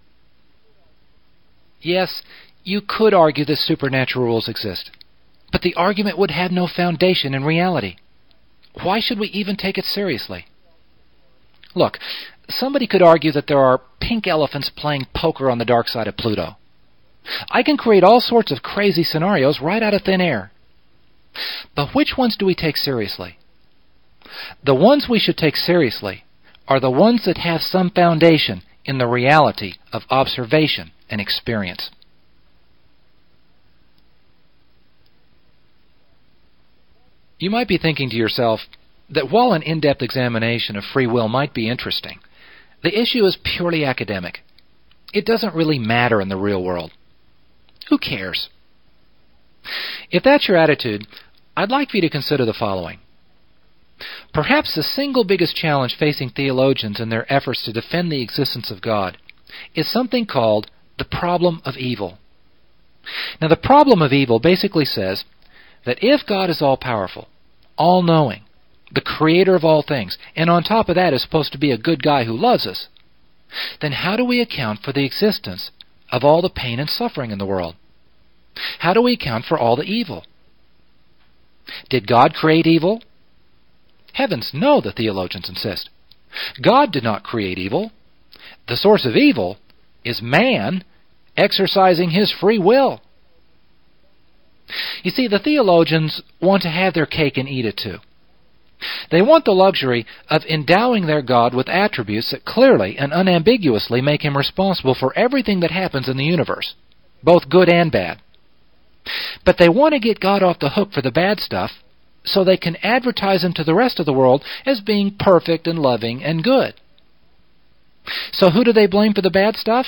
Speaker 1: Yes, you could argue that supernatural rules exist. But the argument would have no foundation in reality. Why should we even take it seriously? Look, somebody could argue that there are pink elephants playing poker on the dark side of Pluto. I can create all sorts of crazy scenarios right out of thin air. But which ones do we take seriously? The ones we should take seriously are the ones that have some foundation in the reality of observation and experience. You might be thinking to yourself that while an in-depth examination of free will might be interesting, the issue is purely academic. It doesn't really matter in the real world. Who cares? If that's your attitude, I'd like for you to consider the following. Perhaps the single biggest challenge facing theologians in their efforts to defend the existence of God is something called the problem of evil. Now, the problem of evil basically says that if God is all-powerful, all-knowing, the creator of all things, and on top of that is supposed to be a good guy who loves us, then how do we account for the existence of all the pain and suffering in the world? How do we account for all the evil? Did God create evil? Heavens, no, the theologians insist. God did not create evil. The source of evil is man exercising his free will. You see, the theologians want to have their cake and eat it too. They want the luxury of endowing their God with attributes that clearly and unambiguously make him responsible for everything that happens in the universe, both good and bad. But they want to get God off the hook for the bad stuff so they can advertise him to the rest of the world as being perfect and loving and good. So who do they blame for the bad stuff?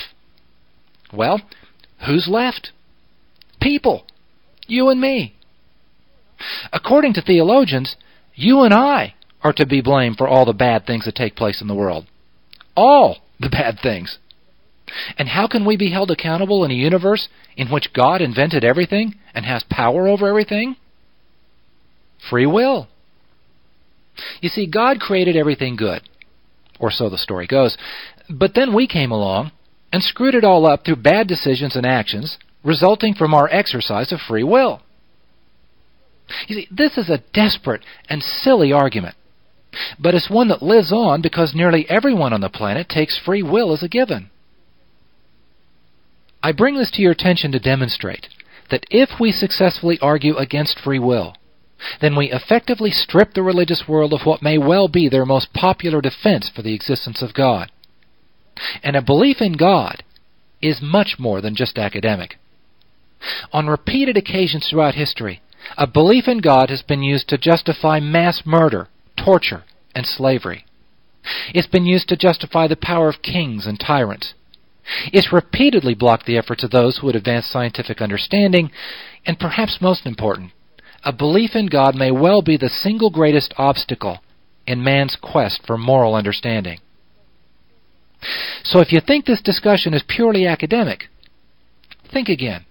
Speaker 1: Well, who's left? People. You and me. According to theologians, you and I are to be blamed for all the bad things that take place in the world. All the bad things. And how can we be held accountable in a universe in which God invented everything and has power over everything? Free will. You see, God created everything good, or so the story goes, but then we came along and screwed it all up through bad decisions and actions resulting from our exercise of free will. You see, this is a desperate and silly argument, but it's one that lives on because nearly everyone on the planet takes free will as a given. I bring this to your attention to demonstrate that if we successfully argue against free will, then we effectively strip the religious world of what may well be their most popular defense for the existence of God. And a belief in God is much more than just academic. On repeated occasions throughout history, a belief in God has been used to justify mass murder, torture, and slavery. It's been used to justify the power of kings and tyrants. It's repeatedly blocked the efforts of those who would advance scientific understanding, and perhaps most important, a belief in God may well be the single greatest obstacle in man's quest for moral understanding. So if you think this discussion is purely academic, think again.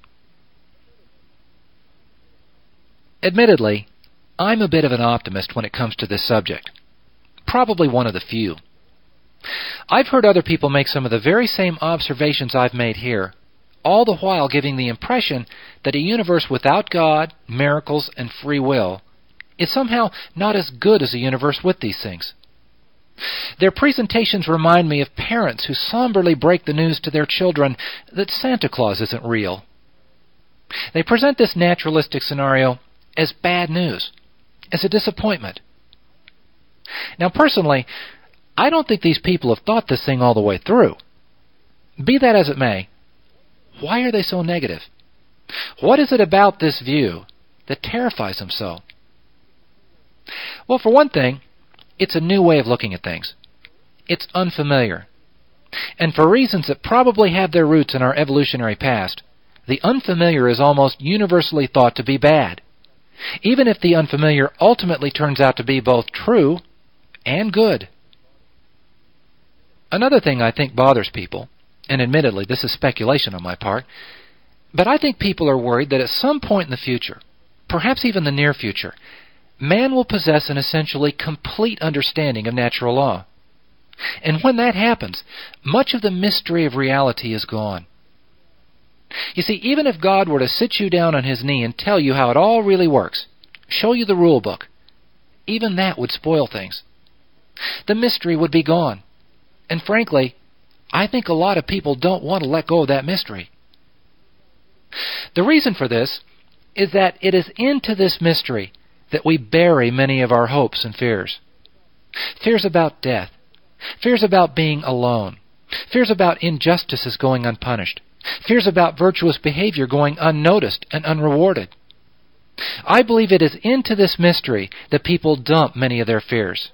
Speaker 1: Admittedly, I'm a bit of an optimist when it comes to this subject. Probably one of the few. I've heard other people make some of the very same observations I've made here, all the while giving the impression that a universe without God, miracles, and free will is somehow not as good as a universe with these things. Their presentations remind me of parents who somberly break the news to their children that Santa Claus isn't real. They present this naturalistic scenario as bad news, as a disappointment. Now, personally, I don't think these people have thought this thing all the way through. Be that as it may, why are they so negative? What is it about this view that terrifies them so? Well, for one thing, it's a new way of looking at things. It's unfamiliar. And for reasons that probably have their roots in our evolutionary past, the unfamiliar is almost universally thought to be bad, even if the unfamiliar ultimately turns out to be both true and good. Another thing I think bothers people, and admittedly this is speculation on my part, but I think people are worried that at some point in the future, perhaps even the near future, man will possess an essentially complete understanding of natural law. And when that happens, much of the mystery of reality is gone. You see, even if God were to sit you down on his knee and tell you how it all really works, show you the rule book, even that would spoil things. The mystery would be gone. And frankly, I think a lot of people don't want to let go of that mystery. The reason for this is that it is into this mystery that we bury many of our hopes and fears. Fears about death, fears about being alone, fears about injustices going unpunished, fears about virtuous behavior going unnoticed and unrewarded. I believe it is into this mystery that people dump many of their fears.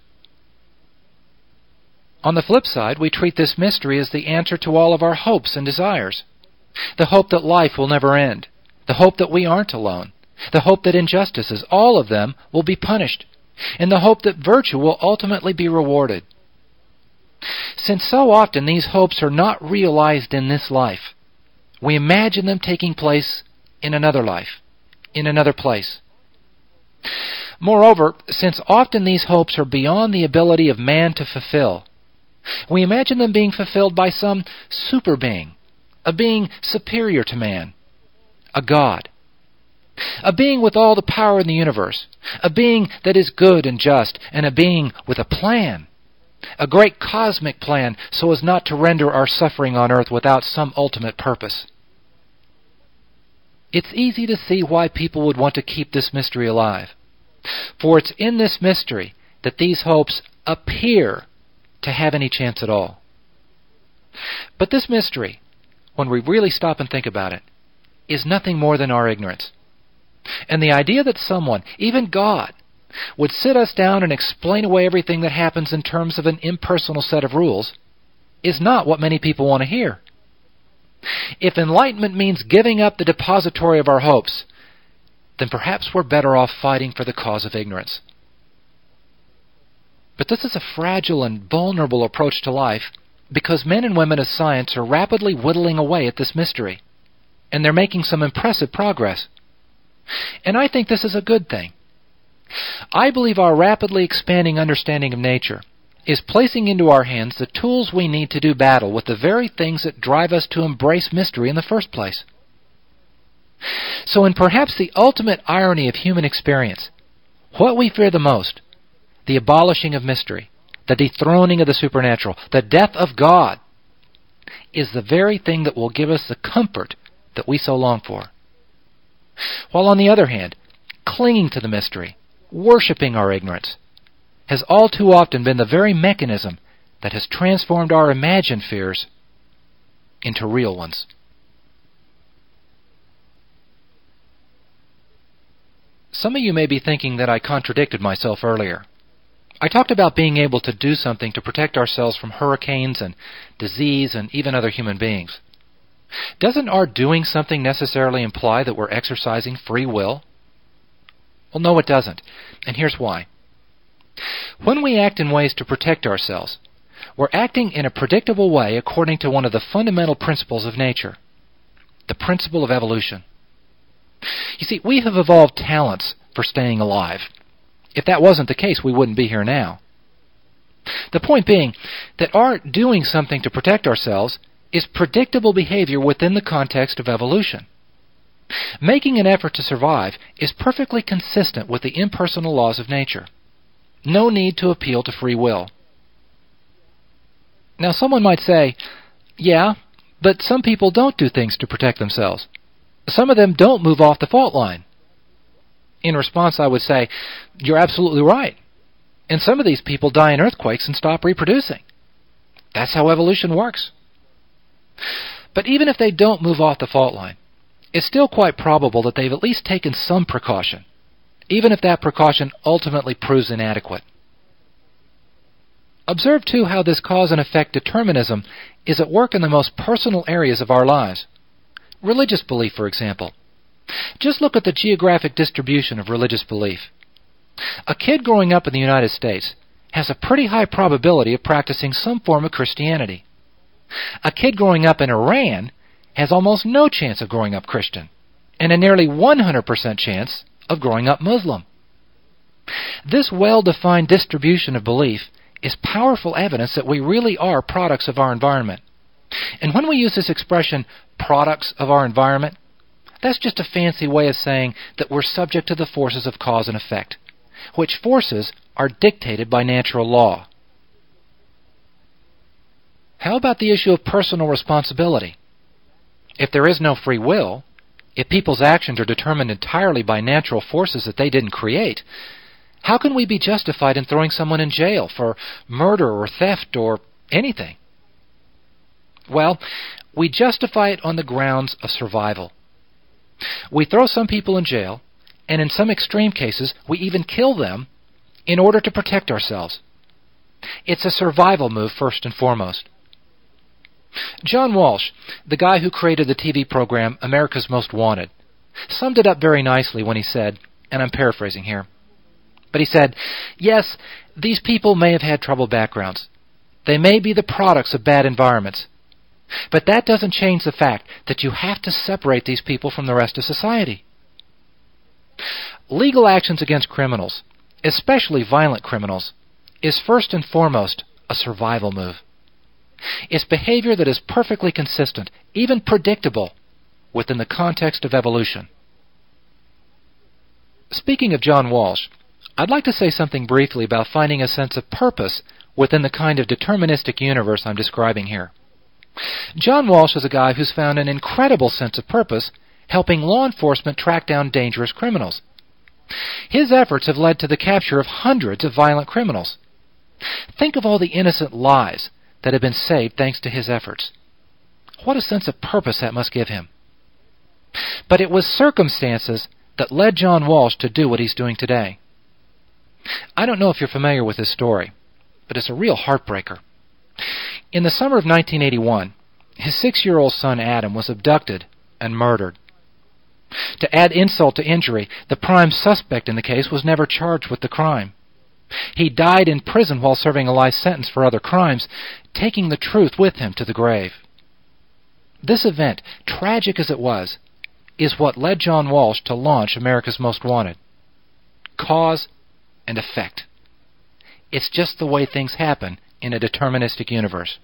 Speaker 1: On the flip side, we treat this mystery as the answer to all of our hopes and desires. The hope that life will never end. The hope that we aren't alone. The hope that injustices, all of them, will be punished. And the hope that virtue will ultimately be rewarded. Since so often these hopes are not realized in this life, we imagine them taking place in another life, in another place. Moreover, since often these hopes are beyond the ability of man to fulfill, we imagine them being fulfilled by some super being, a being superior to man, a God, a being with all the power in the universe, a being that is good and just, and a being with a plan, a great cosmic plan so as not to render our suffering on earth without some ultimate purpose. It's easy to see why people would want to keep this mystery alive, for it's in this mystery that these hopes appear to have any chance at all. But this mystery, when we really stop and think about it, is nothing more than our ignorance. And the idea that someone, even God, would sit us down and explain away everything that happens in terms of an impersonal set of rules is not what many people want to hear. If enlightenment means giving up the depository of our hopes, then perhaps we're better off fighting for the cause of ignorance. But this is a fragile and vulnerable approach to life because men and women of science are rapidly whittling away at this mystery, and they're making some impressive progress. And I think this is a good thing. I believe our rapidly expanding understanding of nature is placing into our hands the tools we need to do battle with the very things that drive us to embrace mystery in the first place. So in perhaps the ultimate irony of human experience, what we fear the most, the abolishing of mystery, the dethroning of the supernatural, the death of God, is the very thing that will give us the comfort that we so long for. While on the other hand, clinging to the mystery, worshiping our ignorance, has all too often been the very mechanism that has transformed our imagined fears into real ones. Some of you may be thinking that I contradicted myself earlier. I talked about being able to do something to protect ourselves from hurricanes and disease and even other human beings. Doesn't our doing something necessarily imply that we're exercising free will? Well, no, it doesn't, and here's why. When we act in ways to protect ourselves, we're acting in a predictable way according to one of the fundamental principles of nature, the principle of evolution. You see, we have evolved talents for staying alive. If that wasn't the case, we wouldn't be here now. The point being that our doing something to protect ourselves is predictable behavior within the context of evolution. Making an effort to survive is perfectly consistent with the impersonal laws of nature. No need to appeal to free will. Now, someone might say, yeah, but some people don't do things to protect themselves. Some of them don't move off the fault line. In response, I would say, you're absolutely right. And some of these people die in earthquakes and stop reproducing. That's how evolution works. But even if they don't move off the fault line, it's still quite probable that they've at least taken some precaution, even if that precaution ultimately proves inadequate. Observe, too, how this cause and effect determinism is at work in the most personal areas of our lives. Religious belief, for example. Just look at the geographic distribution of religious belief. A kid growing up in the United States has a pretty high probability of practicing some form of Christianity. A kid growing up in Iran has almost no chance of growing up Christian, and a nearly one hundred percent chance of growing up Muslim. This well-defined distribution of belief is powerful evidence that we really are products of our environment. And when we use this expression, products of our environment, that's just a fancy way of saying that we're subject to the forces of cause and effect, which forces are dictated by natural law. How about the issue of personal responsibility? If there is no free will, if people's actions are determined entirely by natural forces that they didn't create, how can we be justified in throwing someone in jail for murder or theft or anything? Well, we justify it on the grounds of survival. We throw some people in jail, and in some extreme cases, we even kill them in order to protect ourselves. It's a survival move first and foremost. John Walsh, the guy who created the T V program America's Most Wanted, summed it up very nicely when he said, and I'm paraphrasing here, but he said, yes, these people may have had troubled backgrounds. They may be the products of bad environments. But that doesn't change the fact that you have to separate these people from the rest of society. Legal actions against criminals, especially violent criminals, is first and foremost a survival move. It's behavior that is perfectly consistent, even predictable, within the context of evolution. Speaking of John Walsh, I'd like to say something briefly about finding a sense of purpose within the kind of deterministic universe I'm describing here. John Walsh is a guy who's found an incredible sense of purpose helping law enforcement track down dangerous criminals. His efforts have led to the capture of hundreds of violent criminals. Think of all the innocent lives that have been saved thanks to his efforts. What a sense of purpose that must give him. But it was circumstances that led John Walsh to do what he's doing today. I don't know if you're familiar with this story, but it's a real heartbreaker. In the summer of nineteen eighty-one, his six-year-old son Adam was abducted and murdered. To add insult to injury, the prime suspect in the case was never charged with the crime. He died in prison while serving a life sentence for other crimes, taking the truth with him to the grave. This event, tragic as it was, is what led John Walsh to launch America's Most Wanted. Cause and effect. It's just the way things happen in a deterministic universe.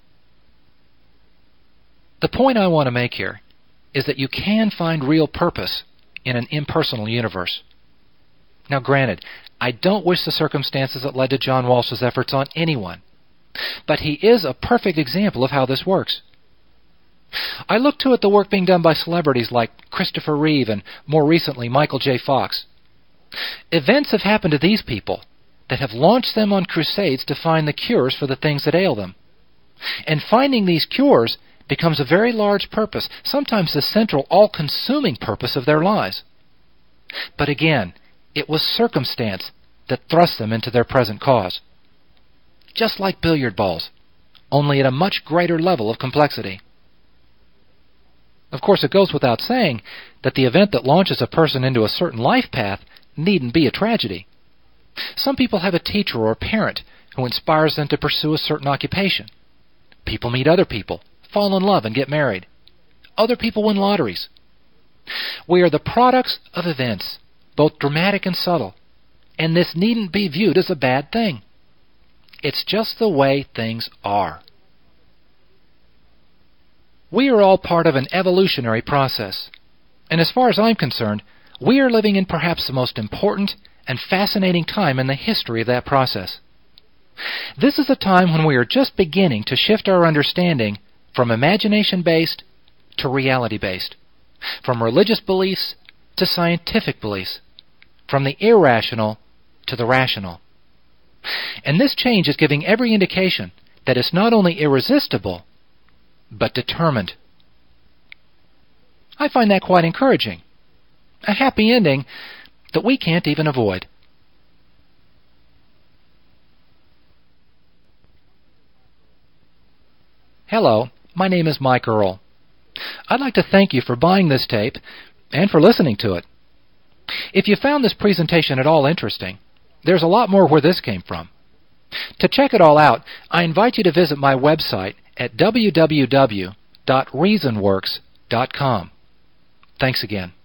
Speaker 1: The point I want to make here is that you can find real purpose in an impersonal universe. Now granted, I don't wish the circumstances that led to John Walsh's efforts on anyone, but he is a perfect example of how this works. I look to it the work being done by celebrities like Christopher Reeve and, more recently, Michael J. Fox. Events have happened to these people that have launched them on crusades to find the cures for the things that ail them. And finding these cures becomes a very large purpose, sometimes the central, all-consuming purpose of their lives. But again, it was circumstance that thrust them into their present cause. Just like billiard balls, only at a much greater level of complexity. Of course, it goes without saying that the event that launches a person into a certain life path needn't be a tragedy. Some people have a teacher or a parent who inspires them to pursue a certain occupation. People meet other people, fall in love, and get married. Other people win lotteries. We are the products of events, both dramatic and subtle, and this needn't be viewed as a bad thing. It's just the way things are. We are all part of an evolutionary process, and as far as I'm concerned, we are living in perhaps the most important and fascinating time in the history of that process. This is a time when we are just beginning to shift our understanding from imagination-based to reality-based, from religious beliefs to scientific beliefs, from the irrational to the rational. And this change is giving every indication that it's not only irresistible, but determined. I find that quite encouraging. A happy ending that we can't even avoid. Hello, my name is Mike Earl. I'd like to thank you for buying this tape and for listening to it. If you found this presentation at all interesting, there's a lot more where this came from. To check it all out, I invite you to visit my website at w w w dot reasonworks dot com. Thanks again.